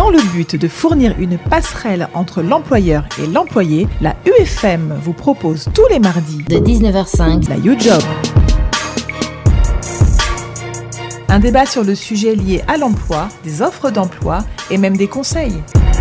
Dans le but de fournir une passerelle entre l'employeur et l'employé, la UFM vous propose tous les mardis de 19h05 la YouJob. Un débat sur le sujet lié à l'emploi, des offres d'emploi et même des conseils.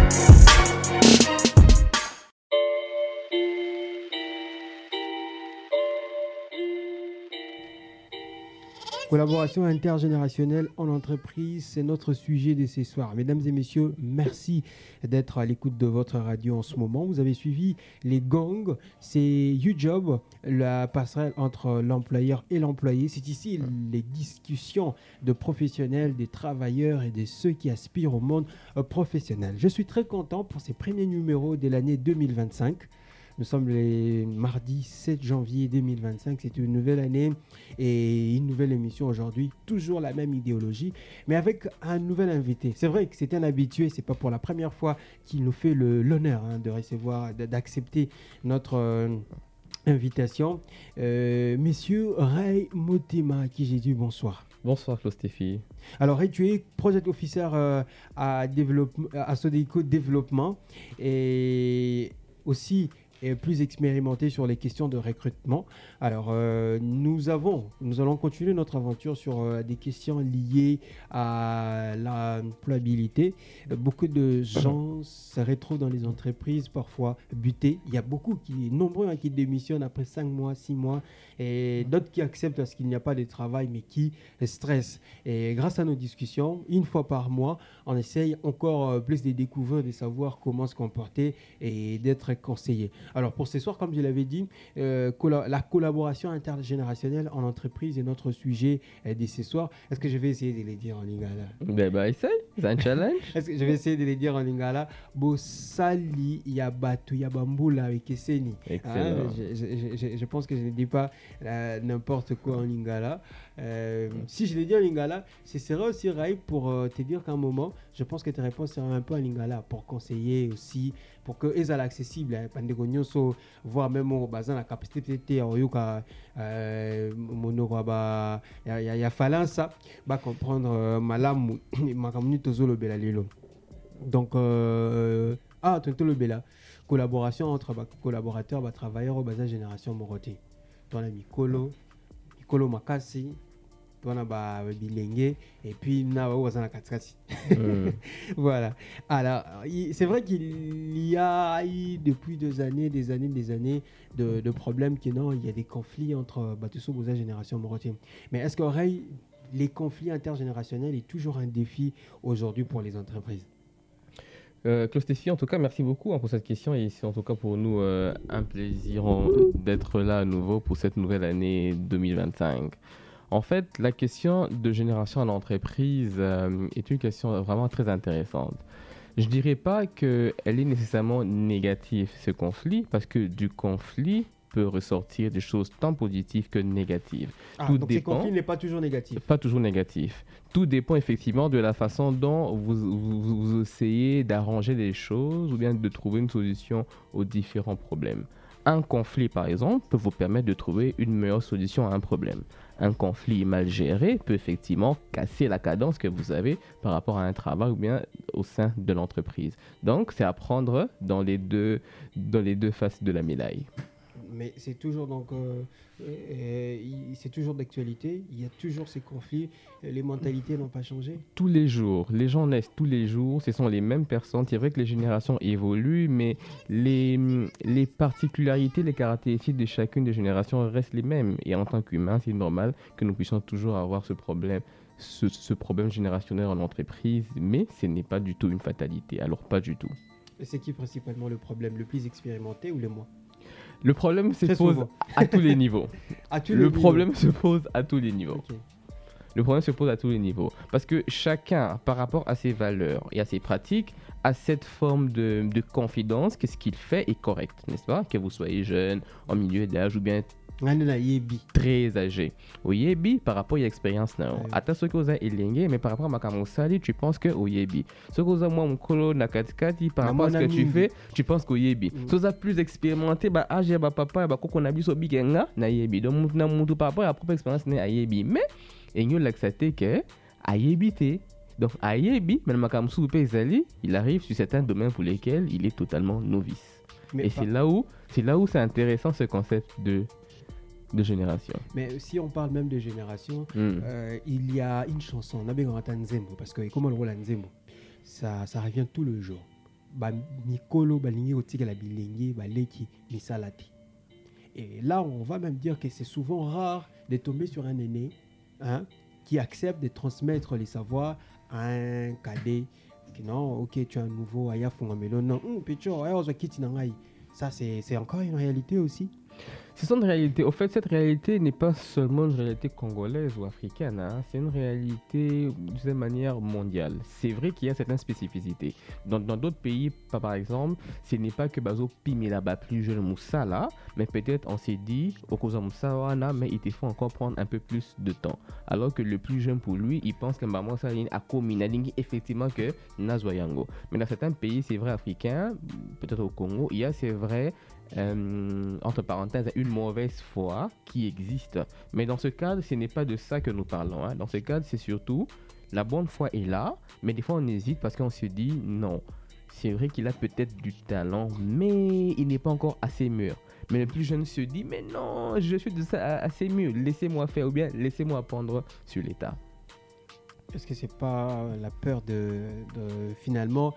Collaboration intergénérationnelle en entreprise, c'est notre sujet de ce soir. Mesdames et messieurs, merci d'être à l'écoute de votre radio en ce moment. Vous avez suivi les gangs, c'est YouJob, la passerelle entre l'employeur et l'employé. C'est ici les discussions de professionnels, des travailleurs et de ceux qui aspirent au monde professionnel. Je suis très content pour ces premiers numéros de l'année 2025. Nous sommes le mardi 7 janvier 2025. C'est une nouvelle année et une nouvelle émission aujourd'hui. Toujours la même idéologie, mais avec un nouvel invité. C'est vrai que c'est un habitué. C'est pas pour la première fois qu'il nous fait l'honneur de recevoir, d'accepter notre invitation. Messieurs Ray Motima, à qui j'ai dit bonsoir. Bonsoir Claude Stéphie. Alors Ray, tu es Project Officer à Sodeco Développement et aussi plus expérimenté sur les questions de recrutement. Alors, nous allons continuer notre aventure sur des questions liées à l'employabilité. Beaucoup de gens se retrouvent dans les entreprises, parfois butés. Il y a nombreux qui démissionnent après 5 mois, 6 mois, et d'autres qui acceptent parce qu'il n'y a pas de travail, mais qui stressent. Et grâce à nos discussions, une fois par mois, on essaye encore plus de découvrir, de savoir comment se comporter et d'être conseillé. Alors pour ce soir, comme je l'avais dit, la collaboration intergénérationnelle en entreprise est notre sujet de ce soir. Est-ce que je vais essayer de les dire en lingala? Essaye, c'est un challenge. Est-ce que je vais essayer de les dire en lingala? Bosali yabatu yabambula avec Esseni. Excellent. Je pense que je ne dis pas n'importe quoi en lingala. Si je le dis en lingala, ce serait aussi Rai pour te dire qu'à un moment, je pense que tes réponses seront un peu en lingala pour conseiller aussi, pour que ils soient accessibles, voire même au bazin la capacité peut-être il y a fallu ça va comprendre malamu makamuni tozolo bela lelo. Donc tonto le bela collaboration entre collaborateurs travailleurs au bazin génération Moroté. Ton ami Kolo Makasi, ton bilenge et puis na wazana katikati. Voilà. Alors, c'est vrai qu'il y a depuis des années de problèmes il y a des conflits entre Batusso Boza génération Moroté. Mais est-ce que les conflits intergénérationnels est toujours un défi aujourd'hui pour les entreprises? Claude Stéphie, en tout cas, merci beaucoup pour cette question et c'est en tout cas pour nous un plaisir d'être là à nouveau pour cette nouvelle année 2025. En fait, la question de génération en entreprise est une question vraiment très intéressante. Je ne dirais pas qu'elle est nécessairement négative, ce conflit, parce que du conflit peut ressortir des choses tant positives que négatives. Donc ce conflit n'est pas toujours négatif? Pas toujours négatif. Tout dépend effectivement de la façon dont vous essayez d'arranger les choses ou bien de trouver une solution aux différents problèmes. Un conflit, par exemple, peut vous permettre de trouver une meilleure solution à un problème. Un conflit mal géré peut effectivement casser la cadence que vous avez par rapport à un travail ou bien au sein de l'entreprise. Donc, c'est à prendre dans les deux faces de la médaille. Mais c'est toujours c'est toujours d'actualité. Il y a toujours ces conflits. Les mentalités n'ont pas changé. Tous les jours, les gens naissent tous les jours. Ce sont les mêmes personnes. C'est vrai que les générations évoluent, mais les particularités, les caractéristiques de chacune des générations restent les mêmes. Et en tant qu'humains, c'est normal que nous puissions toujours avoir ce problème générationnel en entreprise. Mais ce n'est pas du tout une fatalité. Alors pas du tout. Et c'est qui principalement le problème? Le plus expérimenté ou les moins? Le problème se pose à tous les niveaux. Le problème se pose à tous les niveaux. Okay. Le problème se pose à tous les niveaux. Parce que chacun, par rapport à ses valeurs et à ses pratiques, a cette forme de confidence que ce qu'il fait est correct, n'est-ce pas? Que vous soyez jeune, en milieu d'âge ou bien très âgé. Oyebi, par rapport à l'expérience, attends ce que vous avez élingué, mais par rapport à ma kamosali, tu penses que Oyebi. Ce que vous avez moi, mon colo, nakatikati, par rapport à ce que tu fais, tu penses qu'Oyebi. Ce que vous avez plus expérimenté, bah, âge, bah, papa, bah, qu'on a vu sur Bigenga, na Yebi. Donc, mon par rapport à la propre expérience, n'est Ayebi. Mais, et nous l'accepter que Ayebi, Donc, Ayebi, même Makamsu Pezali, il arrive sur certains domaines pour lesquels il est totalement novice. Et c'est là où c'est intéressant ce concept de génération. Mais si on parle même de génération, il y a une chanson, Nabengorata Nzembo, parce que comme on le voit Nzembo, ça revient tout le jour. Mikolo, Balingi, Otika, la Bilingi, Baleki, Misalati. Et là, on va même dire que c'est souvent rare de tomber sur un aîné qui accepte de transmettre les savoirs à un cadet. Non, ok, tu as un nouveau Aya Fungamelo. Non, ça, c'est encore une réalité aussi. C'est une réalité. Au fait, cette réalité n'est pas seulement une réalité congolaise ou africaine. C'est une réalité de manière mondiale. C'est vrai qu'il y a certaines spécificités. Dans d'autres pays, par exemple, ce n'est pas que Bazo Pimi là-bas plus jeune Moussa là, mais peut-être on s'est dit, au cause de Moussa wana, mais il te faut encore prendre un peu plus de temps. Alors que le plus jeune pour lui, il pense que maman ça a communalisé effectivement que Nazoyango. Mais dans certains pays, c'est vrai africains, peut-être au Congo, il y a c'est vrai. Entre parenthèses, une mauvaise foi qui existe. Mais dans ce cadre, ce n'est pas de ça que nous parlons. Dans ce cadre, c'est surtout la bonne foi est là, mais des fois on hésite parce qu'on se dit non. C'est vrai qu'il a peut-être du talent, mais il n'est pas encore assez mûr. Mais le plus jeune se dit mais non, je suis de ça assez mûr, laissez-moi faire ou bien laissez-moi apprendre sur l'état. Est-ce que c'est pas la peur de finalement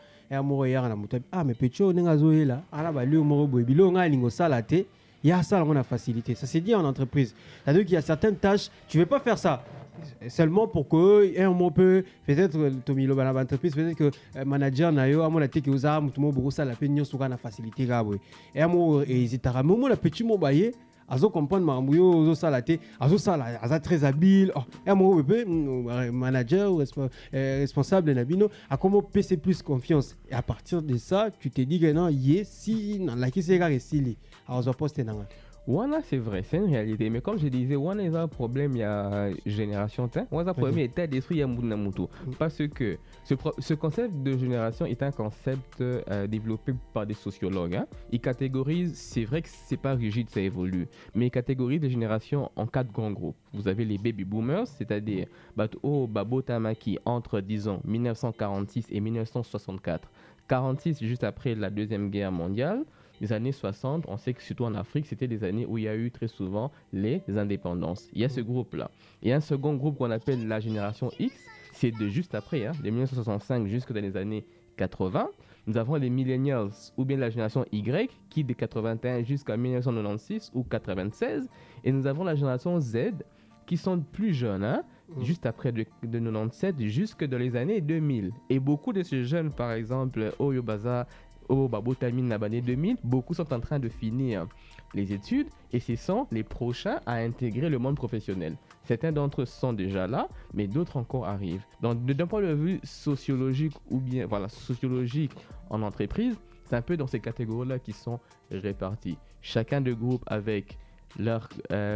mais pecho nenga zoela ala ba le moro boy bilonga lingo salate ya ça on a facilité. Ça c'est dit en entreprise. C'est-à-dire qu'il y a certaines tâches, tu veux pas faire ça seulement pour que un mot peut-être Tomilo bana entreprise peut-être que manager na yo amona te que uza mutumo boko sala pe nyo suka na facilité gabwe. Et amo ezitara mo la petit mo baye azo comprendre mamuyo ozo salate azo sala aza très habile amo bébé manager ou responsable nabino a comment PC plus confiance et à partir de ça tu te dis que non si dans la qui c'est gars style azo poster nanga. Wana, c'est vrai, c'est une réalité. Mais comme je disais, Wana, il y a un problème, il y a génération. Wana, un problème, il y a état d'esprit, il y a Mounamutu. Parce que ce concept de génération est un concept développé par des sociologues. Ils catégorisent, c'est vrai que c'est pas rigide, ça évolue, mais ils catégorisent les générations en 4 grands groupes. Vous avez les baby boomers, c'est-à-dire Babo Tamaki entre, disons, 1946 et 1964. 46, juste après la Deuxième Guerre mondiale. Les années 60, on sait que surtout en Afrique, c'était des années où il y a eu très souvent les indépendances. Il y a ce groupe-là. Il y a un second groupe qu'on appelle la génération X, c'est de juste après, de 1965 jusque dans les années 80. Nous avons les millennials ou bien la génération Y qui de 81 jusqu'à 1996 ou 96. Et nous avons la génération Z qui sont plus jeunes, juste après de 97 jusque dans les années 2000. Et beaucoup de ces jeunes, par exemple, Oyobaza, Babo Tamine Nabane 2000, beaucoup sont en train de finir les études et ce sont les prochains à intégrer le monde professionnel. Certains d'entre eux sont déjà là, mais d'autres encore arrivent. Donc, d'un point de vue sociologique ou bien sociologique en entreprise, c'est un peu dans ces catégories-là qui sont répartis. Chacun de groupes avec leur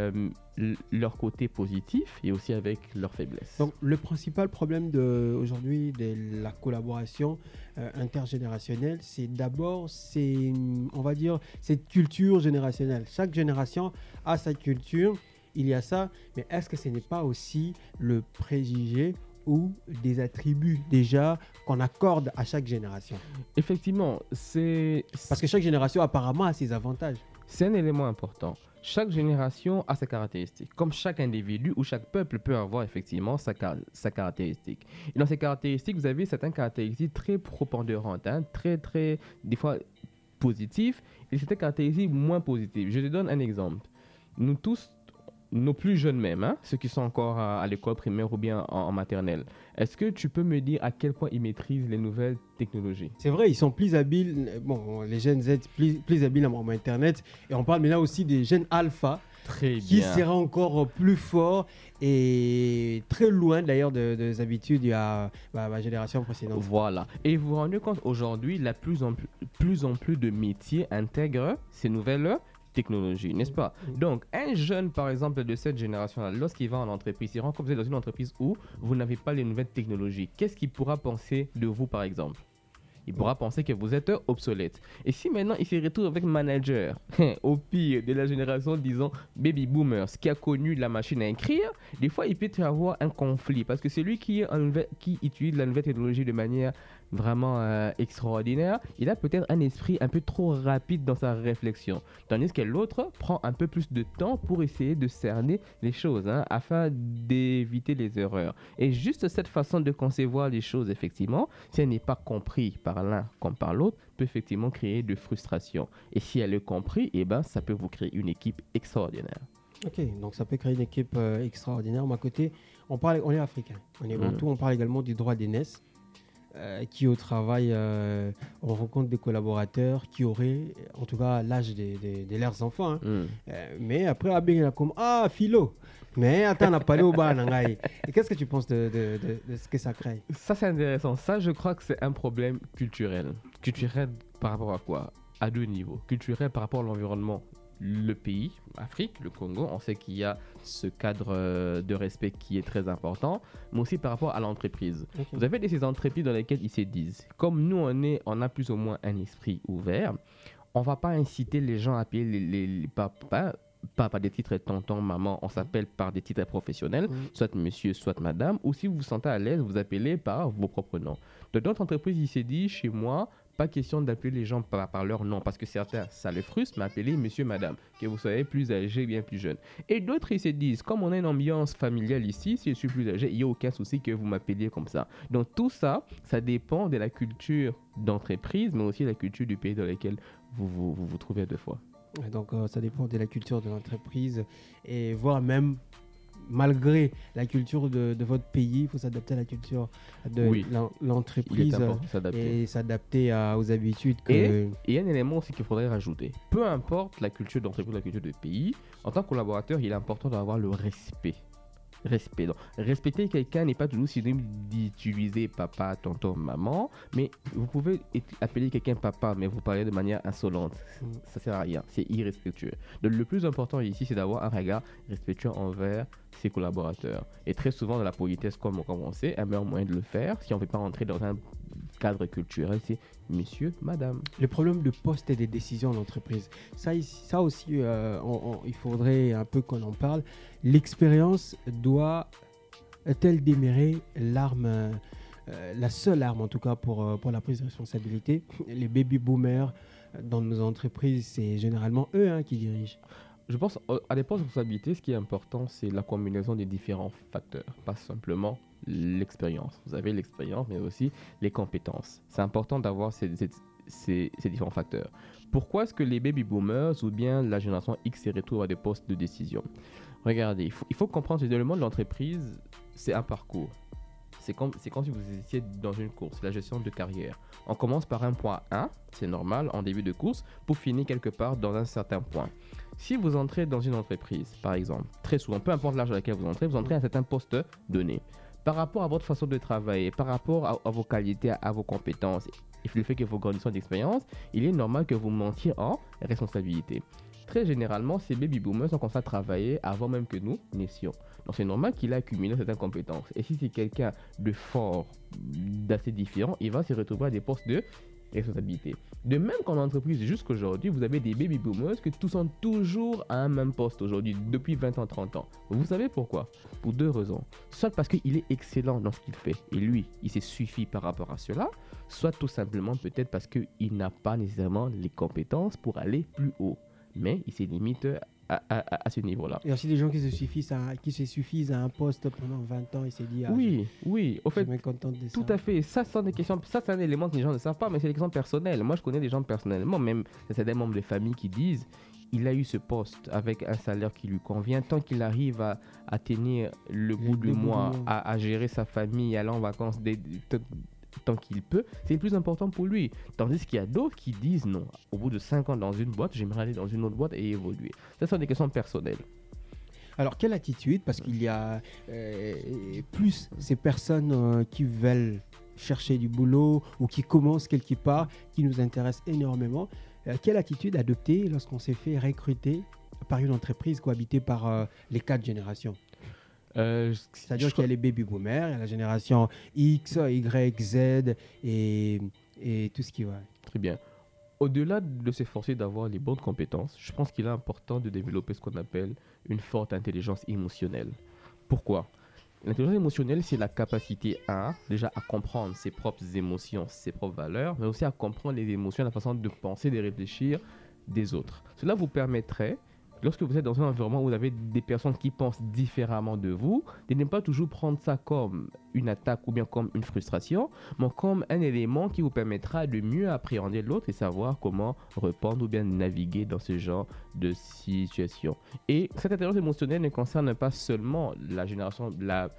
côté positif et aussi avec leurs faiblesses. Donc le principal problème aujourd'hui de la collaboration intergénérationnelle, c'est d'abord on va dire cette culture générationnelle. Chaque génération a sa culture, il y a ça, mais est-ce que ce n'est pas aussi le préjugé ou des attributs déjà qu'on accorde à chaque génération? Effectivement, parce que chaque génération apparemment a ses avantages. C'est un élément important. Chaque génération a ses caractéristiques. Comme chaque individu ou chaque peuple peut avoir effectivement sa caractéristique. Et dans ces caractéristiques, vous avez certaines caractéristiques très prépondérantes, très, des fois positives, et certaines caractéristiques moins positives. Je te donne un exemple. Nous tous, nos plus jeunes même, ceux qui sont encore à l'école primaire ou bien en maternelle, est-ce que tu peux me dire à quel point ils maîtrisent les nouvelles technologies? C'est vrai, ils sont plus habiles, les jeunes Z, plus habiles en Internet, et on parle maintenant aussi des jeunes alpha, qui sera encore plus fort et très loin d'ailleurs des habitudes de la génération précédente. Voilà, et vous vous rendez compte aujourd'hui, plus en plus de métiers intègrent ces nouvelles technologie, n'est-ce pas? Donc, un jeune, par exemple, de cette génération-là, lorsqu'il va en entreprise, il rencontre dans une entreprise où vous n'avez pas les nouvelles technologies. Qu'est-ce qu'il pourra penser de vous, par exemple? Il pourra penser que vous êtes obsolète. Et si maintenant il se retrouve avec manager, au pire de la génération, disons, baby boomers, qui a connu la machine à écrire, des fois il peut y avoir un conflit parce que celui qui utilise la nouvelle technologie de manière vraiment extraordinaire, il a peut-être un esprit un peu trop rapide dans sa réflexion, tandis que l'autre prend un peu plus de temps pour essayer de cerner les choses, afin d'éviter les erreurs. Et juste cette façon de concevoir les choses, effectivement, si elle n'est pas comprise par l'un comme par l'autre, peut effectivement créer de frustration. Et si elle est comprise, eh ben, ça peut vous créer une équipe extraordinaire. Ok, donc ça peut créer une équipe extraordinaire. Mais à côté, on est africain. On est bantou, on parle également du droit d'aînesse. Qui au travail, on rencontre des collaborateurs qui auraient, en tout cas, l'âge de leurs enfants. Mais après, il y a comme philo. Mais attends, on n'a pas allé au bas, Nangaï. Et qu'est-ce que tu penses de ce que ça crée? Ça, c'est intéressant. Ça, je crois que c'est un problème culturel. Culturel par rapport à quoi? À deux niveaux. Culturel par rapport à l'environnement. Le pays, Afrique, le Congo, on sait qu'il y a ce cadre de respect qui est très important, mais aussi par rapport à l'entreprise. Okay. Vous avez ces entreprises dans lesquelles ils se disent, comme nous on a plus ou moins un esprit ouvert, on ne va pas inciter les gens à appeler les papas, pas par des titres tonton, maman, on s'appelle par des titres professionnels, soit monsieur, soit madame, ou si vous vous sentez à l'aise, vous appelez par vos propres noms. Dans d'autres entreprises, il s'est dit, chez moi, pas question d'appeler les gens par leur nom, parce que certains, ça les frustre, mais appelez monsieur, madame, que vous soyez plus âgé, bien plus jeune. Et d'autres, ils se disent, comme on a une ambiance familiale ici, si je suis plus âgé, il n'y a aucun souci que vous m'appeliez comme ça. Donc tout ça, ça dépend de la culture d'entreprise, mais aussi de la culture du pays dans lequel vous trouvez deux fois. Donc ça dépend de la culture de l'entreprise, et voire même malgré la culture de votre pays, il faut s'adapter à la culture de l'entreprise et s'adapter aux habitudes. Et il y a un élément aussi qu'il faudrait rajouter. Peu importe la culture d'entreprise, la culture de pays, en tant que collaborateur, il est important d'avoir le respect. Donc, respecter quelqu'un n'est pas toujours synonyme d'utiliser papa, tonton, maman, mais vous pouvez appeler quelqu'un papa, mais vous parlez de manière insolente. Ça sert à rien, c'est irrespectueux. Donc le plus important ici, c'est d'avoir un regard respectueux envers ses collaborateurs. Et très souvent, dans la politesse, comme on sait, un meilleur moyen de le faire, si on ne veut pas rentrer dans un cadre culturel, c'est monsieur, madame. Le problème de poste et des décisions d'entreprise, ça aussi, il faudrait un peu qu'on en parle. L'expérience doit-elle démérer l'arme, la seule arme en tout cas pour la prise de responsabilité? Les baby boomers dans nos entreprises, c'est généralement eux qui dirigent. Je pense à des postes de responsabilité, ce qui est important, c'est la combinaison des différents facteurs, pas simplement l'expérience. Vous avez l'expérience, mais aussi les compétences. C'est important d'avoir ces différents facteurs. Pourquoi est-ce que les baby boomers ou bien la génération X se retrouvent à des postes de décision? Regardez, il faut comprendre que le monde de l'entreprise, c'est un parcours. C'est comme si vous étiez dans une course, la gestion de carrière. On commence par un point 1, c'est normal, en début de course, pour finir quelque part dans un certain point. Si vous entrez dans une entreprise, par exemple, très souvent, peu importe l'âge à laquelle vous entrez à un certain poste donné. Par rapport à votre façon de travailler, par rapport à vos qualités, à vos compétences, et le fait que vous grandissez d'expérience, il est normal que vous montiez en responsabilité. Très généralement, ces baby boomers ont commencé à travailler avant même que nous naissions. Donc c'est normal qu'il ait accumulé certaines compétences. Et si c'est quelqu'un de fort, d'assez différent, il va se retrouver à des postes de responsabilité. De même qu'en entreprise, jusqu'aujourd'hui, vous avez des baby boomers qui tous sont toujours à un même poste aujourd'hui, depuis 20 ans, 30 ans. Vous savez pourquoi? Pour deux raisons. Soit parce qu'il est excellent dans ce qu'il fait, et lui, il se suffit par rapport à cela, soit tout simplement peut-être parce qu'il n'a pas nécessairement les compétences pour aller plus haut. Mais il se limite à ce niveau-là. Il y a aussi des gens qui se suffisent à un poste pendant 20 ans et se disent oui, au fait, tout à fait. Ça, c'est un élément que les gens ne savent pas, mais c'est des questions personnelles. Moi, je connais des gens personnellement, même c'est des membres de famille qui disent il a eu ce poste avec un salaire qui lui convient, tant qu'il arrive à tenir le bout du mois, à gérer sa famille, aller en vacances, tant qu'il peut, c'est le plus important pour lui. Tandis qu'il y a d'autres qui disent non, au bout de 5 ans dans une boîte, j'aimerais aller dans une autre boîte et évoluer. Ça sont des questions personnelles. Alors, quelle attitude? Parce qu'il y a plus ces personnes qui veulent chercher du boulot ou qui commencent quelque part, qui nous intéressent énormément. Quelle attitude adopter lorsqu'on s'est fait recruter par une entreprise cohabitée par les 4 générations? C'est-à-dire qu'il y a les baby boomers, il y a la génération X, Y, Z et et tout ce qui va. Très bien. Au-delà de s'efforcer d'avoir les bonnes compétences, je pense qu'il est important de développer ce qu'on appelle une forte intelligence émotionnelle. Pourquoi? L'intelligence émotionnelle, c'est la capacité déjà à comprendre ses propres émotions, ses propres valeurs, mais aussi à comprendre les émotions, la façon de penser, de réfléchir des autres. Cela vous permettrait, lorsque vous êtes dans un environnement où vous avez des personnes qui pensent différemment de vous, de ne pas toujours prendre ça comme une attaque ou bien comme une frustration, mais comme un élément qui vous permettra de mieux appréhender l'autre et savoir comment répondre ou bien naviguer dans ce genre de situation. Et cette intelligence émotionnelle ne concerne pas seulement la génération,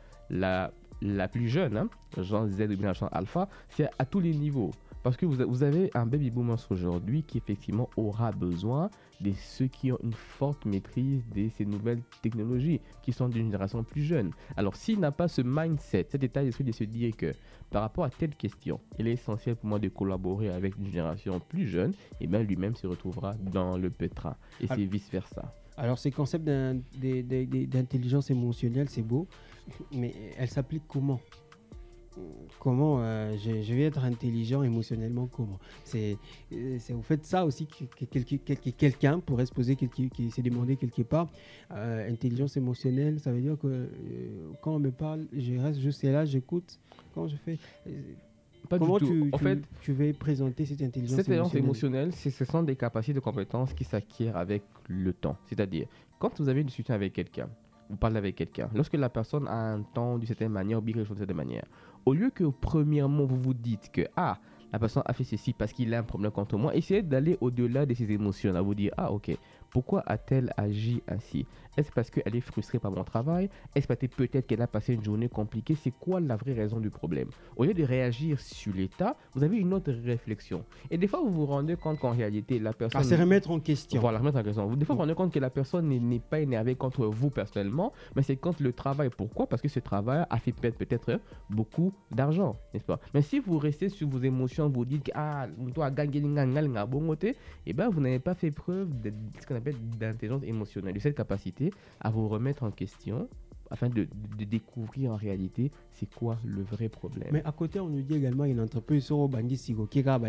la plus jeune, hein, genre Z ou bien génération alpha, c'est à tous les niveaux. Parce que vous avez un baby boomer aujourd'hui qui effectivement aura besoin de ceux qui ont une forte maîtrise de ces nouvelles technologies, qui sont d'une génération plus jeune. Alors s'il n'a pas ce mindset, cet état d'esprit de se dire que par rapport à telle question, il est essentiel pour moi de collaborer avec une génération plus jeune, et bien lui-même se retrouvera dans le pétrin. Et c'est vice-versa. Alors ces concepts d'intelligence émotionnelle, c'est beau, mais elle s'applique comment? Comment je vais être intelligent émotionnellement, comment c'est vous faites ça aussi que quelqu'un pourrait se poser, qui s'est demandé quelque part. Intelligence émotionnelle, ça veut dire que quand on me parle, je reste juste là, j'écoute. Quand je fais comment tu vas présenter cette intelligence émotionnelle, ce sont des capacités de compétences qui s'acquièrent avec le temps. C'est-à-dire, quand vous avez une discussion avec quelqu'un, vous parlez avec quelqu'un, lorsque la personne a un ton d'une certaine manière ou bien quelque chose de cette manière, au lieu que premièrement vous vous dites que la personne a fait ceci parce qu'il a un problème contre moi, essayez d'aller au-delà de ses émotions, à vous dire ok, pourquoi a-t-elle agi ainsi? Est-ce parce qu'elle est frustrée par mon travail? Est-ce peut-être qu'elle a passé une journée compliquée? C'est quoi la vraie raison du problème? Au lieu de réagir sur l'état, vous avez une autre réflexion. Et des fois, vous vous rendez compte qu'en réalité, la personne... c'est remettre en question. Voilà, remettre en question. Des fois, vous vous rendez compte que la personne n'est pas énervée contre vous personnellement, mais c'est contre le travail. Pourquoi? Parce que ce travail a fait perdre peut-être beaucoup d'argent, n'est-ce pas? Mais si vous restez sur vos émotions, vous dites que eh ben, vous n'avez pas fait preuve de ce qu'on appelle d'intelligence émotionnelle, de cette capacité à vous remettre en question afin de découvrir en réalité c'est quoi le vrai problème. Mais à côté, on nous dit également une entreprise sur Bandit qui on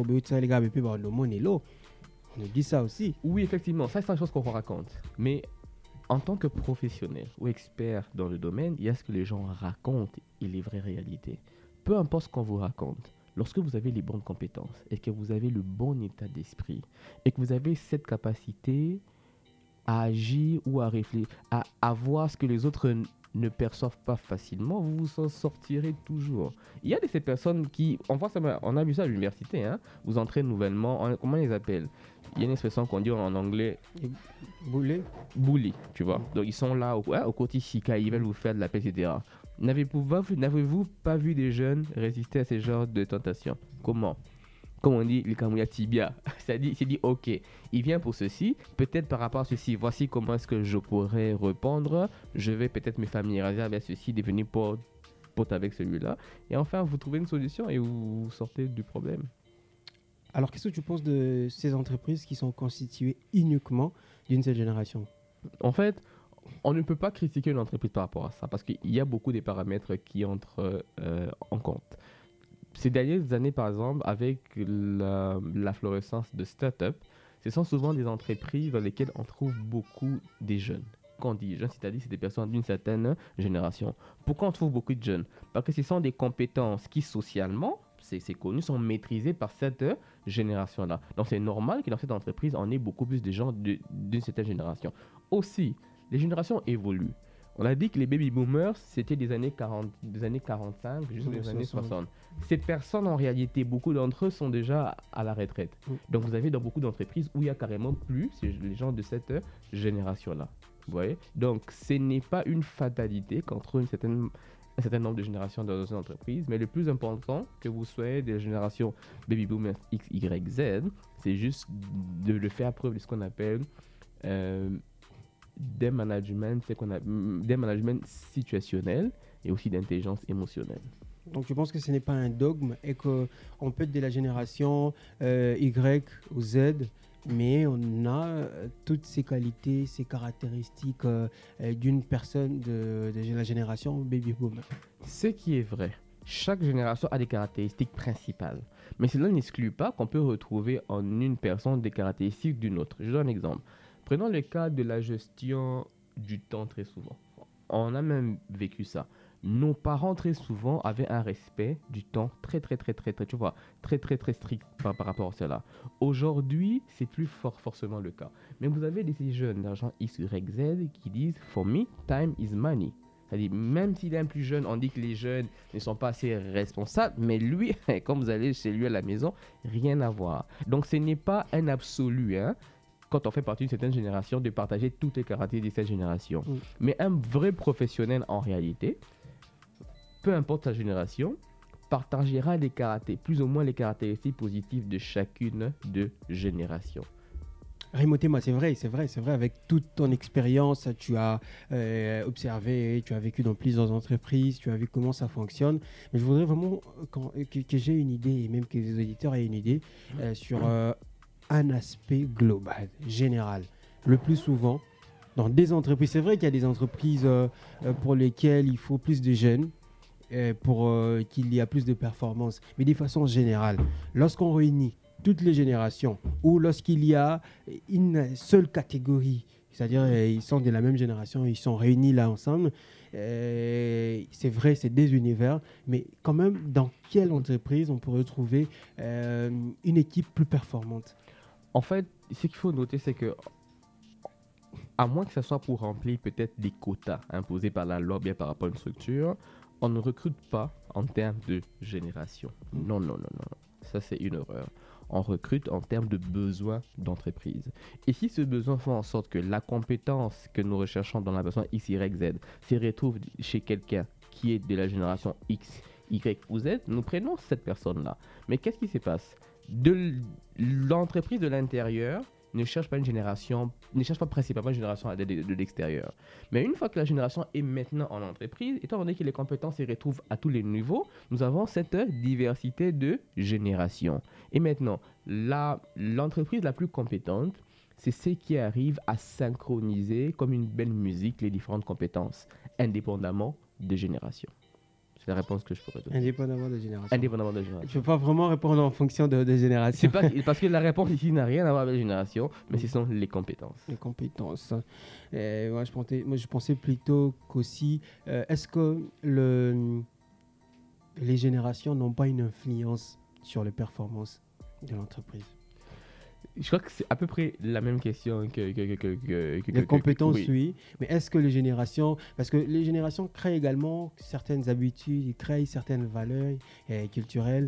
nous dit ça aussi. Oui, effectivement, ça c'est une chose qu'on raconte. Mais en tant que professionnel ou expert dans le domaine, il y a ce que les gens racontent et les vraies réalités. Peu importe ce qu'on vous raconte, lorsque vous avez les bonnes compétences et que vous avez le bon état d'esprit et que vous avez cette capacité à agir ou à réfléchir, à voir ce que les autres ne perçoivent pas facilement, vous vous en sortirez toujours. Il y a de ces personnes qui, on a vu ça à l'université, hein, vous entrez nouvellement, comment ils appellent? Il y a une expression qu'on dit en anglais, bully, tu vois. Donc ils sont là au côté chica, ils veulent vous faire de la paix, etc. N'avez-vous pas vu des jeunes résister à ce genre de tentations? Comment? Comme on dit, le Kamouya Tibia, c'est dit, ok, il vient pour ceci, peut-être par rapport à ceci, voici comment est-ce que je pourrais répondre, je vais peut-être me familiariser avec ceci, devenir pote avec celui-là, et enfin, vous trouvez une solution et vous sortez du problème. Alors, qu'est-ce que tu penses de ces entreprises qui sont constituées uniquement d'une seule génération? En fait, on ne peut pas critiquer une entreprise par rapport à ça, parce qu'il y a beaucoup de paramètres qui entrent en compte. Ces dernières années, par exemple, avec la florescence de start-up, ce sont souvent des entreprises dans lesquelles on trouve beaucoup de jeunes. Quand on dit jeunes, c'est-à-dire c'est des personnes d'une certaine génération. Pourquoi on trouve beaucoup de jeunes? Parce que ce sont des compétences qui, socialement, c'est connu, sont maîtrisées par cette génération-là. Donc c'est normal que dans cette entreprise, on ait beaucoup plus de gens d'une certaine génération. Aussi, les générations évoluent. On a dit que les baby boomers, c'était des années 45 jusqu'aux années 60. Ces personnes, en réalité, beaucoup d'entre eux sont déjà à la retraite. Donc, vous avez dans beaucoup d'entreprises où il y a carrément plus les gens de cette génération-là. Vous voyez? Donc, ce n'est pas une fatalité qu'entre un certain nombre de générations dans une entreprise, mais le plus important, que vous soyez des générations baby boomers X, Y, Z, c'est juste de faire preuve de ce qu'on appelle... des managements situationnels et aussi d'intelligence émotionnelle. Donc tu penses que ce n'est pas un dogme et qu'on peut être de la génération Y ou Z, mais on a toutes ces qualités, ces caractéristiques d'une personne de la génération baby boomer? Ce qui est vrai, chaque génération a des caractéristiques principales. Mais cela n'exclut pas qu'on peut retrouver en une personne des caractéristiques d'une autre. Je donne un exemple. Prenons le cas de la gestion du temps très souvent. On a même vécu ça. Nos parents très souvent avaient un respect du temps tu vois, très strict par rapport à cela. Aujourd'hui, c'est plus forcément le cas. Mais vous avez des jeunes d'argent X, Y, Z qui disent For me, time is money. C'est-à-dire, même s'il est un plus jeune, on dit que les jeunes ne sont pas assez responsables, mais lui, quand vous allez chez lui à la maison, rien à voir. Donc, ce n'est pas un absolu, hein, quand on fait partie d'une certaine génération, de partager toutes les caractéristiques de cette génération. Mais un vrai professionnel, en réalité, peu importe sa génération, partagera plus ou moins les caractéristiques positives de chacune de générations. Raimoté, c'est vrai, avec toute ton expérience, tu as observé, tu as vécu dans plusieurs entreprises, tu as vu comment ça fonctionne. Mais je voudrais vraiment que j'ai une idée, et même que les auditeurs aient une idée sur un aspect global, général. Le plus souvent, dans des entreprises, c'est vrai qu'il y a des entreprises pour lesquelles il faut plus de jeunes, pour qu'il y ait plus de performance. Mais de façon générale, lorsqu'on réunit toutes les générations ou lorsqu'il y a une seule catégorie, c'est-à-dire ils sont de la même génération, ils sont réunis là ensemble, c'est vrai, c'est des univers, mais quand même, dans quelle entreprise on pourrait trouver une équipe plus performante? En fait, ce qu'il faut noter, c'est que à moins que ce soit pour remplir peut-être des quotas imposés par la loi, bien par rapport à une structure, on ne recrute pas en termes de génération. Non. Ça, c'est une erreur. On recrute en termes de besoins d'entreprise. Et si ce besoin fait en sorte que la compétence que nous recherchons dans la personne X, Y, Z se retrouve chez quelqu'un qui est de la génération X, Y ou Z, nous prenons cette personne-là. Mais qu'est-ce qui se passe? L'entreprise de l'intérieur ne cherche pas principalement une génération de l'extérieur. Mais une fois que la génération est maintenant en entreprise, étant donné que les compétences se retrouvent à tous les niveaux, nous avons cette diversité de générations. Et maintenant, l'entreprise la plus compétente, c'est celle qui arrive à synchroniser comme une belle musique les différentes compétences, indépendamment de génération. C'est la réponse que je pourrais donner. Indépendamment de génération. Indépendamment de génération. Je ne peux pas vraiment répondre en fonction de génération. C'est pas, parce que la réponse ici n'a rien à voir avec la génération, mais ce sont les compétences. Les compétences. Moi, je pensais plutôt qu'aussi, est-ce que les générations n'ont pas une influence sur les performances de l'entreprise? Je crois que c'est à peu près la même question que les compétences, oui. Mais est-ce que les générations... Parce que les générations créent également certaines habitudes, ils créent certaines valeurs culturelles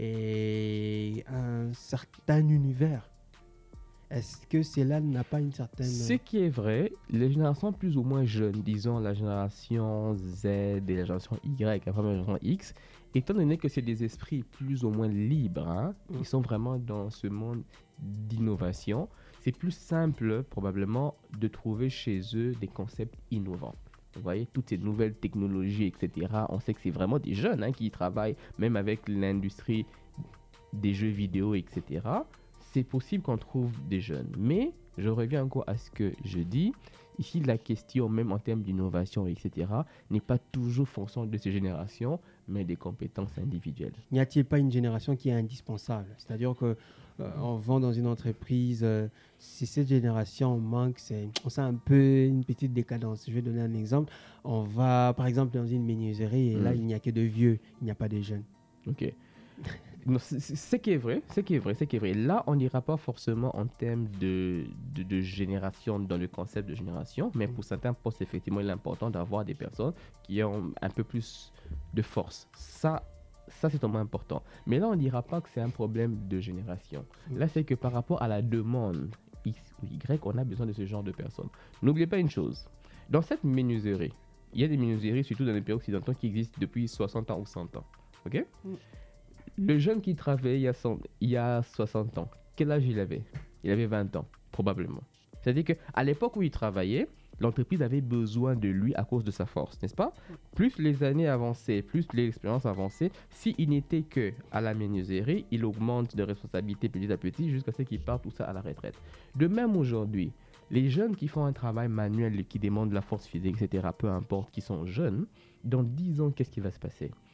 et un certain univers. Est-ce que cela n'a pas une certaine... Ce qui est vrai, les générations plus ou moins jeunes, disons la génération Z et la génération Y, après la génération X, étant donné que c'est des esprits plus ou moins libres, hein, qui sont vraiment dans ce monde d'innovation, c'est plus simple probablement de trouver chez eux des concepts innovants. Vous voyez, toutes ces nouvelles technologies, etc., on sait que c'est vraiment des jeunes hein, qui travaillent, même avec l'industrie des jeux vidéo, etc., c'est possible qu'on trouve des jeunes. Mais je reviens encore à ce que je dis. Ici, la question, même en termes d'innovation, etc., n'est pas toujours fonction de ces générations, mais des compétences individuelles. N'y a-t-il pas une génération qui est indispensable? C'est-à-dire que on vend dans une entreprise, si cette génération manque, on sent un peu une petite décadence. Je vais donner un exemple. On va, par exemple, dans une menuiserie et là, il n'y a que de vieux, il n'y a pas de jeunes. Ok. Ce qui est vrai. Là, on n'ira pas forcément en termes de génération, dans le concept de génération, mais pour certains postes, effectivement, il est important d'avoir des personnes qui ont un peu plus de force. Ça c'est vraiment important. Mais là, on ne dira pas que c'est un problème de génération. Là, c'est que par rapport à la demande X ou Y, on a besoin de ce genre de personnes. N'oubliez pas une chose. Dans cette menuiserie, il y a des menuiseries, surtout dans les pays occidentaux, qui existent depuis 60 ans ou 100 ans. Ok? Le jeune qui travaillait il y a 60 ans, quel âge il avait? Il avait 20 ans, probablement. C'est-à-dire qu'à l'époque où il travaillait, l'entreprise avait besoin de lui à cause de sa force, n'est-ce pas? Plus les années avançaient, plus l'expérience avançait, s'il n'était qu'à la menuiserie, il augmente de responsabilités petit à petit jusqu'à ce qu'il parte tout ça à la retraite. De même aujourd'hui, les jeunes qui font un travail manuel et qui demandent de la force physique, etc., peu importe, qui sont jeunes, dans 10 ans, qu'est-ce qui va se passer?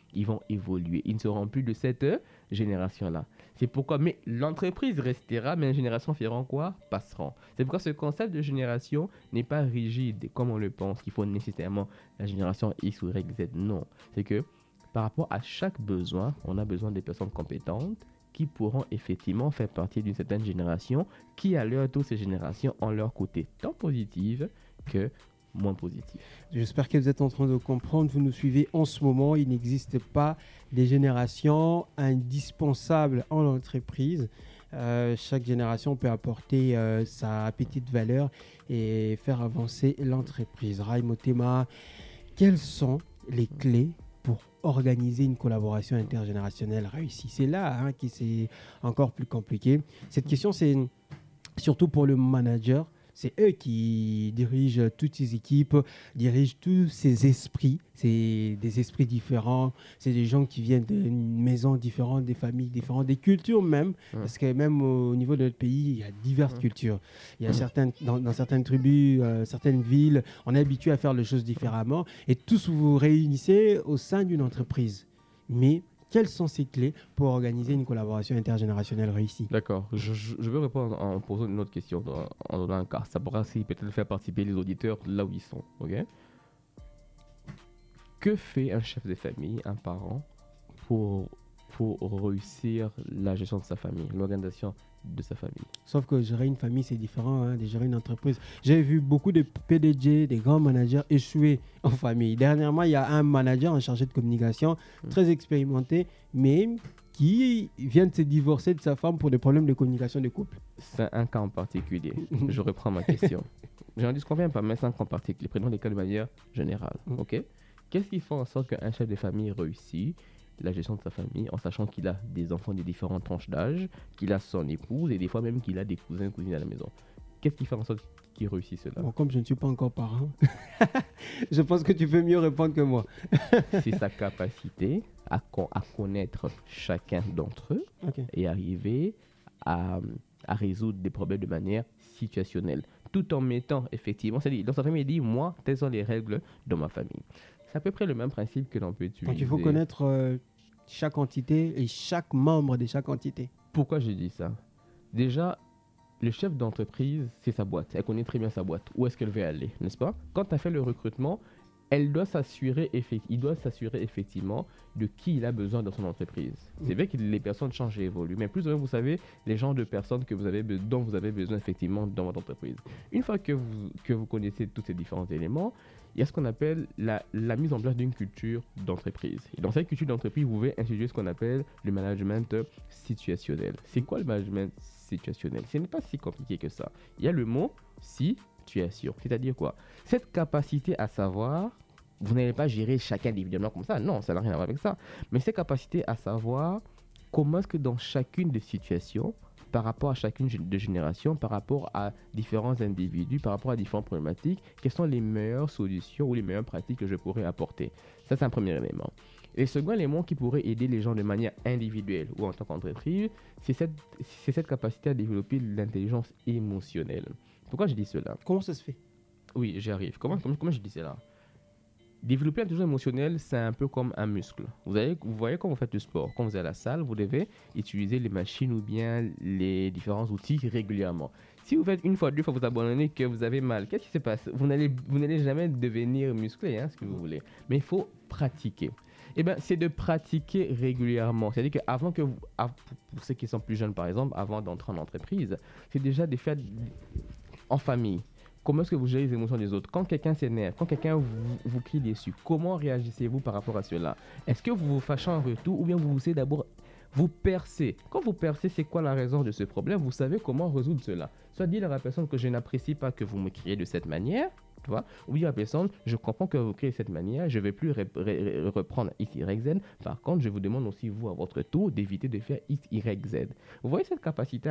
Ils vont évoluer. Ils ne seront plus de cette génération-là. C'est pourquoi, mais l'entreprise restera, mais les générations feront quoi? Passeront. C'est pourquoi ce concept de génération n'est pas rigide comme on le pense, qu'il faut nécessairement la génération X ou Y, Z. Non. C'est que par rapport à chaque besoin, on a besoin des personnes compétentes qui pourront effectivement faire partie d'une certaine génération qui, à leur tour, ces générations ont leur côté tant positif que moins positif. J'espère que vous êtes en train de comprendre. Vous nous suivez en ce moment. Il n'existe pas des générations indispensables en entreprise. Chaque génération peut apporter sa petite valeur et faire avancer l'entreprise. Rai Motema, quelles sont les clés pour organiser une collaboration intergénérationnelle réussie? C'est là que c'est encore plus compliqué. Cette question, c'est surtout pour le manager. C'est eux qui dirigent toutes ces équipes, dirigent tous ces esprits. C'est des esprits différents. C'est des gens qui viennent d'une maison différente, des familles différentes, des cultures même. Parce que même au niveau de notre pays, il y a diverses cultures. Il y a dans certaines tribus, certaines villes, on est habitué à faire les choses différemment. Et tous vous vous réunissez au sein d'une entreprise. Mais quelles sont ces clés pour organiser une collaboration intergénérationnelle réussie? D'accord. Je vais répondre en posant une autre question, en donnant un cas. Ça pourra aussi peut-être faire participer les auditeurs là où ils sont. Ok? Que fait un chef de famille, un parent, pour réussir la gestion de sa famille, l'organisation de sa famille? Sauf que gérer une famille, c'est différent de gérer une entreprise. J'ai vu beaucoup de PDG, des grands managers échouer en famille. Dernièrement, il y a un manager en chargé de communication, très expérimenté, mais qui vient de se divorcer de sa femme pour des problèmes de communication de couple. C'est un cas en particulier. Je reprends ma question. J'en dis qu'on vient pas, mais c'est un cas en particulier. Prenons les cas de manière générale. Ok? Qu'est-ce qui fait en sorte qu'un chef de famille réussit la gestion de sa famille, en sachant qu'il a des enfants de différentes tranches d'âge, qu'il a son épouse et des fois même qu'il a des cousins et cousines à la maison? Qu'est-ce qui fait en sorte qu'il réussit cela? Bon, comme je ne suis pas encore parent, je pense que tu peux mieux répondre que moi. C'est sa capacité à connaître chacun d'entre eux et arriver à résoudre des problèmes de manière situationnelle, tout en mettant effectivement, c'est-à-dire dans sa famille, il dit, moi, telles sont les règles de ma famille. C'est à peu près le même principe que l'on peut utiliser. Donc il faut connaître chaque entité et chaque membre de chaque entité. Pourquoi je dis ça? Déjà, le chef d'entreprise, c'est sa boîte. Elle connaît très bien sa boîte. Où est-ce qu'elle veut aller, n'est-ce pas? Quand tu as fait le recrutement, il doit s'assurer effectivement de qui il a besoin dans son entreprise. C'est vrai que les personnes changent et évoluent, mais plus ou moins, vous savez les genres de personnes dont vous avez besoin effectivement dans votre entreprise. Une fois que vous connaissez tous ces différents éléments, il y a ce qu'on appelle la mise en place d'une culture d'entreprise. Et dans cette culture d'entreprise, vous pouvez instituer ce qu'on appelle le management situationnel. C'est quoi le management situationnel? Ce n'est pas si compliqué que ça. Il y a le mot situation. C'est-à-dire quoi? Cette capacité à savoir, vous n'allez pas gérer chacun individuellement comme ça. Non, ça n'a rien à voir avec ça. Mais cette capacité à savoir comment est-ce que dans chacune des situations, par rapport à chacune des générations, par rapport à différents individus, par rapport à différentes problématiques, quelles sont les meilleures solutions ou les meilleures pratiques que je pourrais apporter. Ça, c'est un premier élément. Et le second élément qui pourrait aider les gens de manière individuelle ou en tant qu'entreprise, c'est cette capacité à développer l'intelligence émotionnelle. Pourquoi je dis cela? Comment ça se fait? Oui, j'y arrive. Comment je dis cela? Développer l'intelligence émotionnelle, c'est un peu comme un muscle. Vous voyez quand vous faites du sport, quand vous êtes à la salle, vous devez utiliser les machines ou bien les différents outils régulièrement. Si vous faites une fois, deux fois, vous abandonnez, que vous avez mal, qu'est-ce qui se passe? Vous n'allez jamais devenir musclé, ce que vous voulez. Mais il faut pratiquer. Eh bien, c'est de pratiquer régulièrement. C'est-à-dire qu'avant pour ceux qui sont plus jeunes par exemple, avant d'entrer en entreprise, c'est déjà de faire en famille. Comment est-ce que vous gérez les émotions des autres? Quand quelqu'un s'énerve, quand quelqu'un vous crie dessus, comment réagissez-vous par rapport à cela? Est-ce que vous vous fâchez en retour ou bien vous essayez d'abord vous percez? Quand vous percez, c'est quoi la raison de ce problème? Vous savez comment résoudre cela. Soit dire à la personne que je n'apprécie pas que vous me criez de cette manière, tu vois, ou dire à la personne, je comprends que vous criez de cette manière, je ne vais plus reprendre X, Y, Z. Par contre, je vous demande aussi, vous, à votre tour, d'éviter de faire X, Y, Z. Vous voyez cette capacité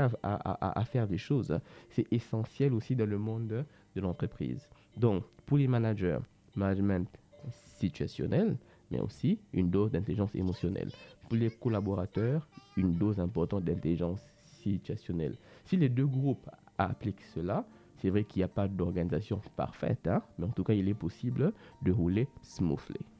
à faire des choses, c'est essentiel aussi dans le monde de l'entreprise. Donc, pour les managers, management situationnel, mais aussi une dose d'intelligence émotionnelle. Pour les collaborateurs, une dose importante d'intelligence situationnelle. Si les deux groupes appliquent cela, c'est vrai qu'il n'y a pas d'organisation parfaite, mais en tout cas, il est possible de rouler smoothly.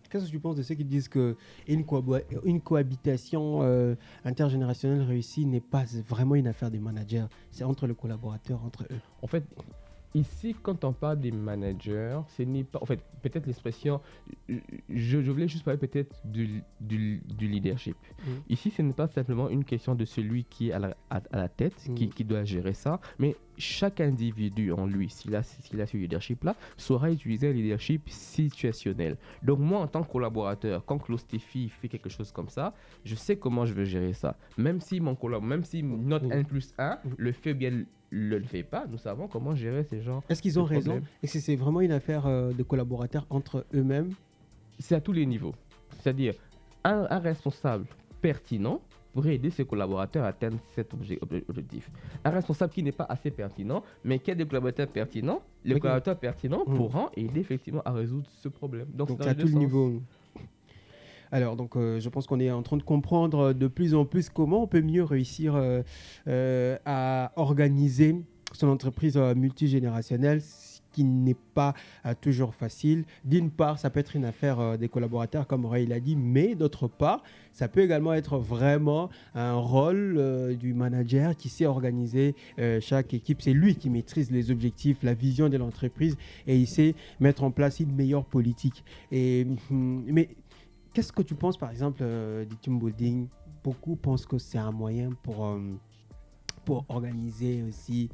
Qu'est-ce que tu penses de ceux qui disent une cohabitation intergénérationnelle réussie n'est pas vraiment une affaire des managers, c'est entre les collaborateurs, entre eux? En fait, ici, quand on parle des managers, ce n'est pas. En fait, peut-être l'expression. Je voulais juste parler peut-être du leadership. Ici, ce n'est pas simplement une question de celui qui est à la tête, qui doit gérer ça, mais chaque individu en lui, s'il a ce leadership-là, saura utiliser un leadership situationnel. Donc, moi, en tant que collaborateur, quand Claude Stéphie fait quelque chose comme ça, je sais comment je veux gérer ça. Même si notre 1 plus 1 le fait bien. Le fait pas, nous savons comment gérer ces gens. Est-ce qu'ils ont raison? Est-ce que c'est vraiment une affaire de collaborateurs entre eux-mêmes? C'est à tous les niveaux. C'est-à-dire, un responsable pertinent pourrait aider ses collaborateurs à atteindre cet objectif. Un responsable qui n'est pas assez pertinent, mais qui a des collaborateurs pertinents, les collaborateurs pertinents pourront aider effectivement à résoudre ce problème. Donc c'est à tous les niveaux. Alors, donc, je pense qu'on est en train de comprendre de plus en plus comment on peut mieux réussir à organiser son entreprise multigénérationnelle, ce qui n'est pas toujours facile. D'une part, ça peut être une affaire des collaborateurs, comme Ray l'a dit, mais d'autre part, ça peut également être vraiment un rôle du manager qui sait organiser chaque équipe. C'est lui qui maîtrise les objectifs, la vision de l'entreprise et il sait mettre en place une meilleure politique. Mais qu'est-ce que tu penses, par exemple, du team building? Beaucoup pensent que c'est un moyen pour organiser aussi,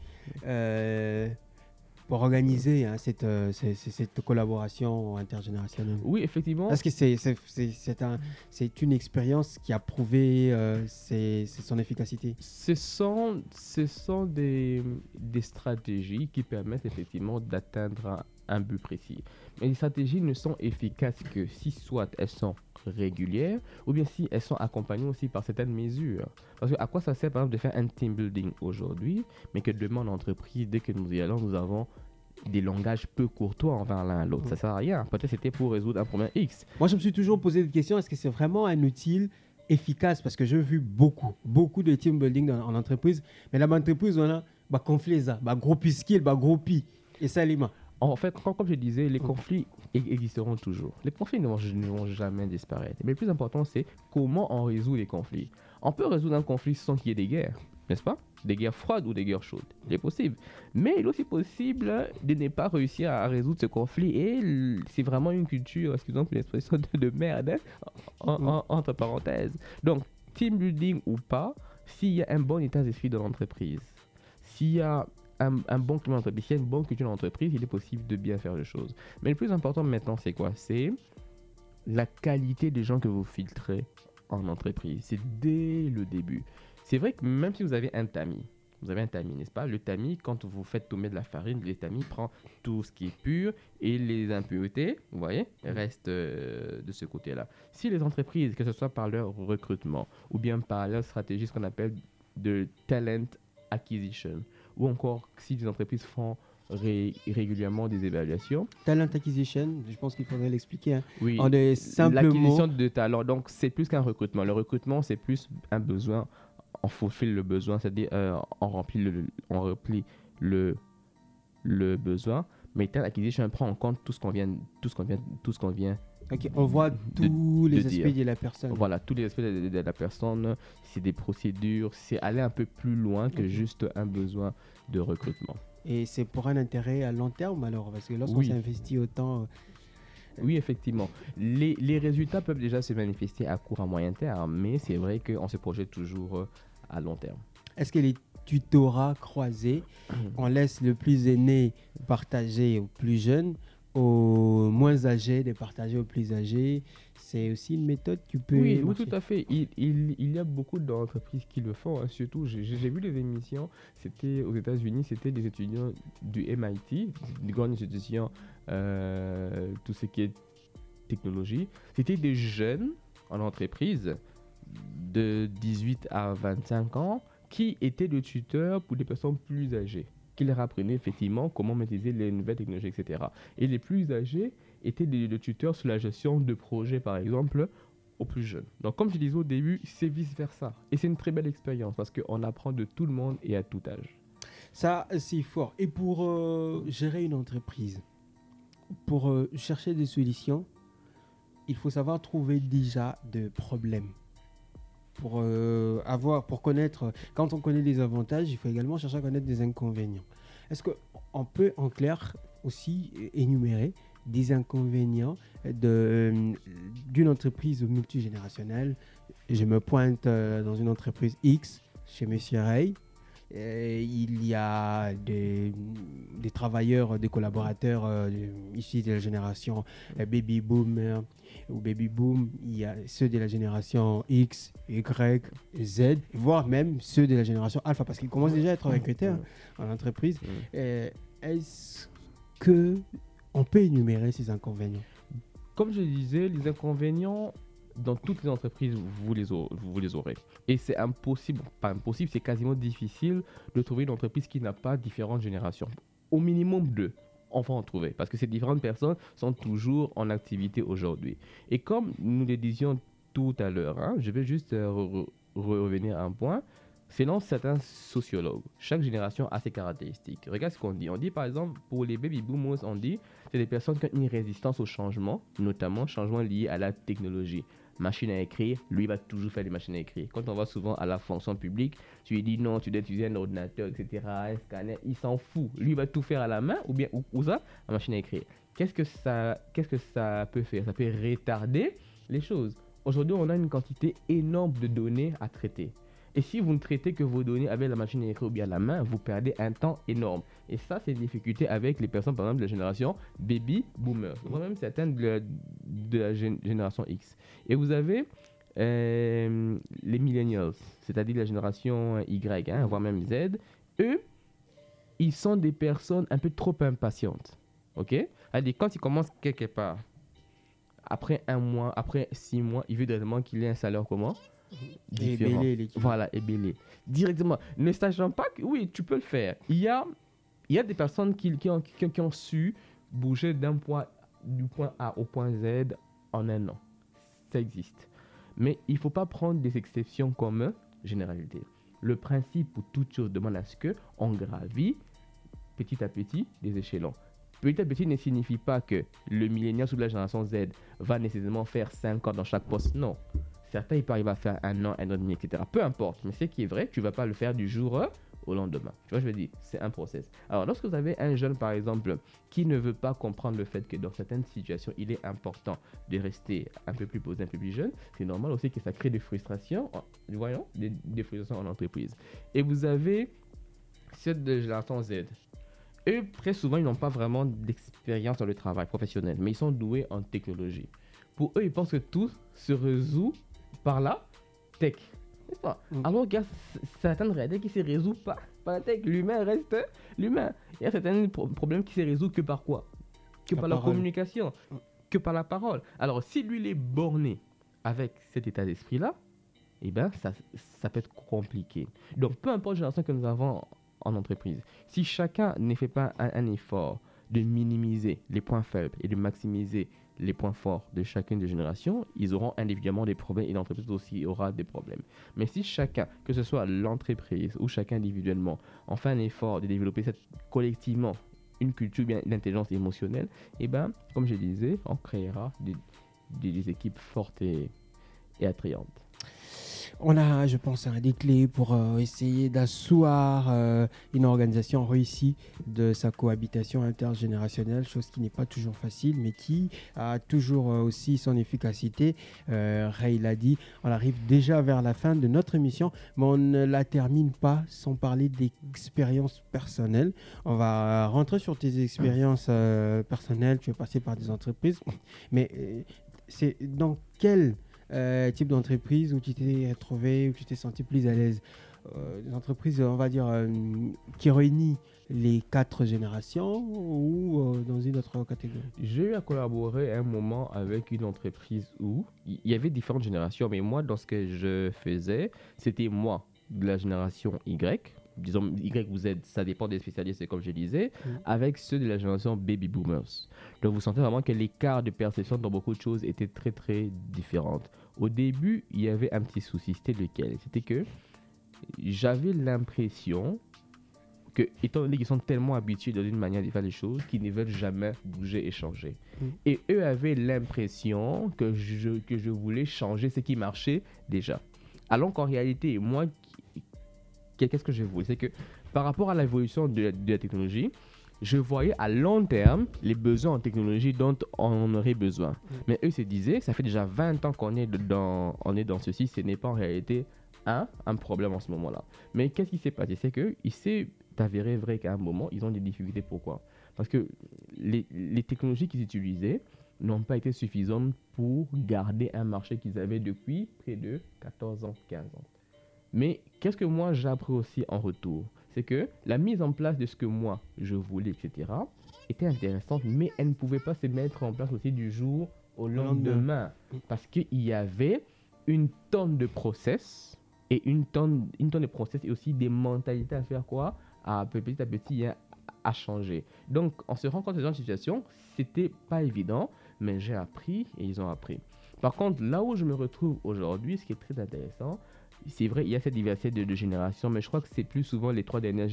cette collaboration intergénérationnelle. Oui, effectivement. Est-ce que c'est une expérience qui a prouvé son efficacité? Ce sont des stratégies qui permettent effectivement d'atteindre un but précis. Mais les stratégies ne sont efficaces que si soit elles sont régulières ou bien si elles sont accompagnées aussi par certaines mesures. Parce que à quoi ça sert par exemple de faire un team building aujourd'hui, mais que demain en entreprise, dès que nous y allons, nous avons des langages peu courtois envers l'un à l'autre. Ça sert à rien. Peut-être c'était pour résoudre un problème X. Moi, je me suis toujours posé des questions. Est-ce que c'est vraiment un outil efficace? Parce que j'ai vu beaucoup de team building en entreprise. Mais là, l'entreprise, on a conflit, gros skill, gros pi. Et ça, les mains. En fait, comme je disais, les conflits existeront toujours. Les conflits ne vont jamais disparaître. Mais le plus important, c'est comment on résout les conflits. On peut résoudre un conflit sans qu'il y ait des guerres, n'est-ce pas? Des guerres froides ou des guerres chaudes. Il est possible. Mais il est aussi possible de ne pas réussir à résoudre ce conflit. Et c'est vraiment une culture, excusez-moi pour l'expression de merde, entre parenthèses. Donc, team building ou pas, s'il y a un bon état d'esprit dans l'entreprise, s'il y a un bon climat d'entreprise, s'il y a une bonne culture d'entreprise, il est possible de bien faire les choses. Mais le plus important maintenant, c'est quoi? C'est la qualité des gens que vous filtrez en entreprise. C'est dès le début. C'est vrai que même si vous avez un tamis, n'est-ce pas? Le tamis, quand vous faites tomber de la farine, le tamis prend tout ce qui est pur et les impuretés, vous voyez, restent de ce côté-là. Si les entreprises, que ce soit par leur recrutement ou bien par leur stratégie, ce qu'on appelle de talent acquisition, ou encore si les entreprises font régulièrement des évaluations. Talent acquisition, je pense qu'il faudrait l'expliquer. Oui, on est simplement... l'acquisition de talent, donc c'est plus qu'un recrutement. Le recrutement, c'est plus un besoin, on fulfill le besoin, c'est-à-dire on remplit le besoin, mais talent acquisition prend en compte tout ce qu'on vient. Ok, on voit tous les aspects de la personne. Voilà, tous les aspects de la personne, c'est des procédures, c'est aller un peu plus loin que juste un besoin de recrutement. Et c'est pour un intérêt à long terme alors, parce que lorsqu'on s'investit autant... Oui, effectivement. Les résultats peuvent déjà se manifester à court, à moyen terme, mais c'est vrai qu'on se projette toujours à long terme. Est-ce que les tutorats croisés, on laisse le plus aîné partager aux plus jeunes, aux moins âgés de partager aux plus âgés? C'est aussi une méthode qui peut... Oui, tout à fait. Il y a beaucoup d'entreprises qui le font. Hein. Surtout, j'ai vu des émissions, c'était aux États-Unis, c'était des étudiants du MIT, une grande institution, tout ce qui est technologie. C'était des jeunes en entreprise de 18 à 25 ans qui étaient des tuteurs pour des personnes plus âgées, qui leur apprenaient effectivement comment maîtriser les nouvelles technologies, etc. Et les plus âgés étaient des tuteurs sur la gestion de projets, par exemple, aux plus jeunes. Donc, comme je disais au début, c'est vice-versa. Et c'est une très belle expérience parce qu'on apprend de tout le monde et à tout âge. Ça, c'est fort. Et pour gérer une entreprise, pour chercher des solutions, il faut savoir trouver déjà de problèmes. Pour connaître, quand on connaît les avantages, il faut également chercher à connaître des inconvénients. Est-ce qu'on peut en clair aussi énumérer des inconvénients d'une entreprise multigénérationnelle? Je me pointe dans une entreprise X chez Monsieur Ray. Il y a des travailleurs, des collaborateurs issus de la génération Baby Boomer ou Baby Boom. Il y a ceux de la génération X, Y, Z, voire même ceux de la génération Alpha, parce qu'ils commencent déjà à être recrutés en entreprise. Est-ce qu'on peut énumérer ces inconvénients? Comme je disais, les inconvénients, dans toutes les entreprises, vous les aurez. Et c'est impossible, pas impossible, c'est quasiment difficile de trouver une entreprise qui n'a pas différentes générations. Au minimum 2, on va en trouver. Parce que ces différentes personnes sont toujours en activité aujourd'hui. Et comme nous le disions tout à l'heure, je vais juste revenir à un point. Selon certains sociologues, chaque génération a ses caractéristiques. Regarde ce qu'on dit. On dit par exemple, pour les baby boomers, on dit c'est des personnes qui ont une résistance au changement, notamment changement lié à la technologie. Machine à écrire, lui va toujours faire des machines à écrire. Quand on va souvent à la fonction publique, tu lui dis non, tu dois utiliser un ordinateur, etc., un scanner, il s'en fout. Lui va tout faire à la main ou bien ou ça, la machine à écrire. Qu'est-ce que ça peut faire? Ça peut retarder les choses. Aujourd'hui, on a une quantité énorme de données à traiter. Et si vous ne traitez que vos données avec la machine à écrire ou bien la main, vous perdez un temps énorme. Et ça, c'est une difficulté avec les personnes, par exemple, de la génération baby boomer, ou même certaines de la génération X. Et vous avez les millennials, c'est-à-dire la génération Y, voire même Z. Eux, ils sont des personnes un peu trop impatientes. Ok? C'est-à-dire, quand ils commencent quelque part, après 1 mois, après 6 mois, ils veulent directement qu'il ait un salaire comment? Différent. Voilà, ébélé. Directement. Ne sachant pas que, oui, tu peux le faire. Il y a des personnes qui ont su bouger du point A au point Z en 1 an. Ça existe. Mais il ne faut pas prendre des exceptions comme généralité. Le principe pour toute chose demande à ce qu'on gravit petit à petit des échelons. Petit à petit ne signifie pas que le millénaire sous la génération Z va nécessairement faire 5 ans dans chaque poste. Non. Certains, ils peuvent arriver à faire 1 an, 1 an et demi, etc. Peu importe. Mais ce qui est vrai, tu ne vas pas le faire du jour au lendemain. Tu vois, je veux dire, c'est un process. Alors, lorsque vous avez un jeune, par exemple, qui ne veut pas comprendre le fait que dans certaines situations, il est important de rester un peu plus posé, un peu plus jeune, c'est normal aussi que ça crée des frustrations, voyons, des frustrations en entreprise. Et vous avez ceux de génération Z. Eux, très souvent, ils n'ont pas vraiment d'expérience dans le travail professionnel, mais ils sont doués en technologie. Pour eux, ils pensent que tout se résout par la tech. N'est-ce pas? Alors qu'il y a certaines réalités qui ne se résolvent pas par la tech. L'humain reste l'humain. Il y a certains problèmes qui ne se résolvent que par quoi? Que par la communication, que par la parole. Alors, si lui, il est borné avec cet état d'esprit-là, eh ben, ça peut être compliqué. Donc, peu importe la génération que nous avons en entreprise, si chacun ne fait pas un effort de minimiser les points faibles et de maximiser les points forts de chacune des générations, ils auront individuellement des problèmes et l'entreprise aussi aura des problèmes. Mais si chacun, que ce soit l'entreprise ou chacun individuellement, en fait un effort de développer collectivement une culture bien d'intelligence émotionnelle, et ben, comme je disais, on créera des équipes fortes et attrayantes. On a, je pense, des clés pour essayer d'asseoir une organisation réussie de sa cohabitation intergénérationnelle, chose qui n'est pas toujours facile, mais qui a toujours aussi son efficacité. Ray l'a dit, on arrive déjà vers la fin de notre émission, mais on ne la termine pas sans parler d'expériences personnelles. On va rentrer sur tes expériences personnelles, tu es passé par des entreprises, mais c'est dans quel type d'entreprise où tu t'es retrouvé, où tu t'es senti plus à l'aise? Des entreprises, on va dire, qui réunit les 4 générations ou dans une autre catégorie? J'ai eu à collaborer à un moment avec une entreprise où il y avait différentes générations, mais moi, dans ce que je faisais, c'était moi, de la génération Y, disons Y ou Z, ça dépend des spécialistes, comme je disais, avec ceux de la génération Baby Boomers. Donc vous sentez vraiment que l'écart de perception dans beaucoup de choses était très très différente. Au début, il y avait un petit souci, c'était lequel? C'était que j'avais l'impression que, étant donné qu'ils sont tellement habitués dans une manière de faire les choses, qu'ils ne veulent jamais bouger et changer. Et eux avaient l'impression que je voulais changer ce qui marchait déjà. Alors qu'en réalité, moi, qu'est-ce que je voulais? C'est que par rapport à l'évolution de la technologie, je voyais à long terme les besoins en technologie dont on aurait besoin. Mais eux se disaient, ça fait déjà 20 ans qu'on est dans ceci, ce n'est pas en réalité un problème en ce moment-là. Mais qu'est-ce qui s'est passé? C'est qu'il s'est avéré vrai qu'à un moment, ils ont des difficultés. Pourquoi? Parce que les technologies qu'ils utilisaient n'ont pas été suffisantes pour garder un marché qu'ils avaient depuis près de 14 ans, 15 ans. Mais qu'est-ce que moi j'ai appris aussi en retour? C'est que la mise en place de ce que moi je voulais, etc., était intéressante, mais elle ne pouvait pas se mettre en place aussi du jour au lendemain. Parce qu'il y avait une tonne de process, et une tonne de process, et aussi des mentalités à faire quoi? Petit à petit, à changer. Donc, on se rend compte de cette situation, c'était pas évident, mais j'ai appris et ils ont appris. Par contre, là où je me retrouve aujourd'hui, ce qui est très intéressant, c'est vrai, il y a cette diversité de générations, mais je crois que c'est plus souvent les trois dernières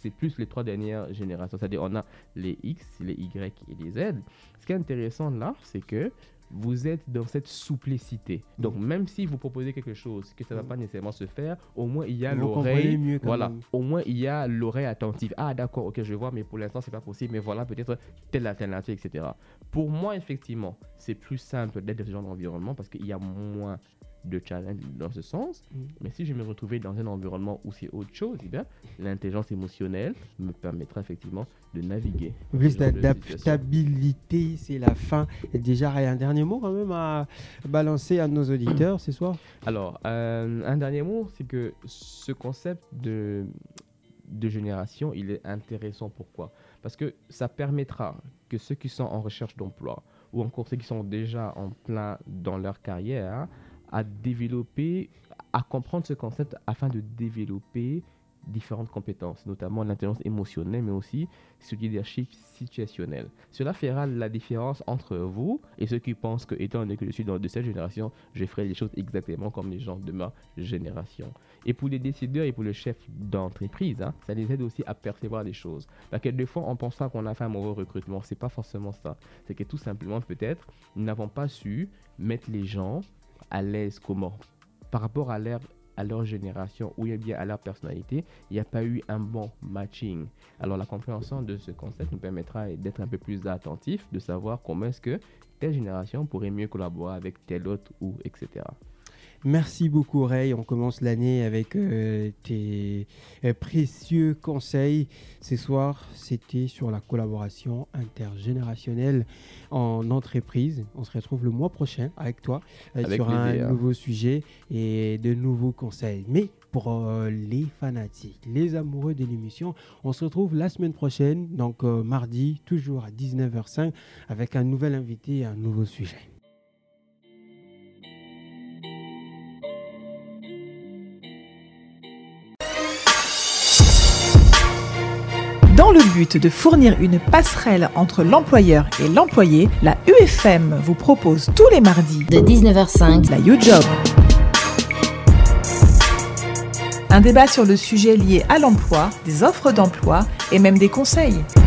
générations. C'est-à-dire, on a les X, les Y et les Z. Ce qui est intéressant là, c'est que vous êtes dans cette souplicité. Donc, même si vous proposez quelque chose que ça ne va pas nécessairement se faire, au moins il y a l'oreille. Voilà, au moins il y a l'oreille attentive. Ah, d'accord, ok, je vois, mais pour l'instant, c'est pas possible. Mais voilà, peut-être telle alternative, etc. Pour moi, effectivement, c'est plus simple d'être dans ce genre d'environnement parce qu'il y a moins de challenge dans ce sens. Mais si je me retrouvais dans un environnement où c'est autre chose, eh bien, l'intelligence émotionnelle me permettra effectivement de naviguer. Plus d'adaptabilité, c'est la fin. Et déjà, il y a un dernier mot quand même à balancer à nos auditeurs ce soir. Alors, un dernier mot, c'est que ce concept de génération, il est intéressant. Pourquoi? Parce que ça permettra que ceux qui sont en recherche d'emploi ou encore ceux qui sont déjà en plein dans leur carrière à développer, à comprendre ce concept afin de développer différentes compétences, notamment l'intelligence émotionnelle, mais aussi ce leadership situationnel. Cela fera la différence entre vous et ceux qui pensent que, étant donné que je suis de cette génération, je ferai les choses exactement comme les gens de ma génération. Et pour les décideurs et pour le chef d'entreprise, ça les aide aussi à percevoir les choses. Parce que des fois, on pense pas qu'on a fait un mauvais recrutement. C'est pas forcément ça. C'est que tout simplement, peut-être, nous n'avons pas su mettre les gens à l'aise comment par rapport à leur génération ou bien à leur personnalité, il n'y a pas eu un bon matching. Alors la compréhension de ce concept nous permettra d'être un peu plus attentif, de savoir comment est-ce que telle génération pourrait mieux collaborer avec telle autre ou etc. Merci beaucoup Ray, on commence l'année avec tes précieux conseils. Ce soir, c'était sur la collaboration intergénérationnelle en entreprise. On se retrouve le mois prochain avec toi sur un nouveau sujet et de nouveaux conseils. Mais pour les fanatiques, les amoureux de l'émission, on se retrouve la semaine prochaine, donc mardi, toujours à 19h05, avec un nouvel invité et un nouveau sujet. Dans le but de fournir une passerelle entre l'employeur et l'employé, la UFM vous propose tous les mardis de 19h05 la YouJob. Un débat sur le sujet lié à l'emploi, des offres d'emploi et même des conseils.